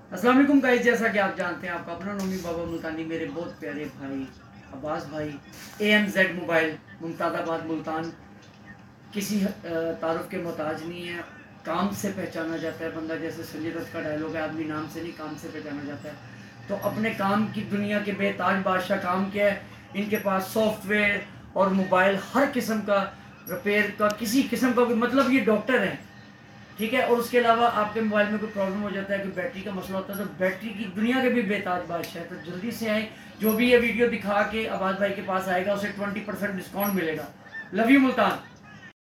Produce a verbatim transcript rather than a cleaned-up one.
अस्सलाम वालेकुम गाइस, जैसा कि आप जानते हैं आपका अपना नोमी बाबा मुल्तानी, मेरे बहुत प्यारे भाई अब्बास भाई, A M Z mobile Mumtazabad Multan किसी तारुफ के मोहताज नहीं है। काम से पहचाना जाता है बंदा, जैसे संजय दत्त का डायलॉग है, आदमी नाम से नहीं काम से पहचाना जाता है। तो अपने काम की दुनिया के बेताज बादशाह काम क्या है, इनके पास सॉफ्टवेयर और मोबाइल हर किस्म का रिपेयर का, किसी किस्म का भी, मतलब ये डॉक्टर हैं, ठीक है। और उसके अलावा आपके मोबाइल में कोई प्रॉब्लम हो जाता है, कोई बैटरी का मसला होता है, तो बैटरी की दुनिया के भी बेताज बादशाह है। तो जल्दी से आए, जो भी ये वीडियो दिखा के आबाद भाई के पास आएगा उसे ट्वेंटी परसेंट डिस्काउंट मिलेगा। Love you Multan.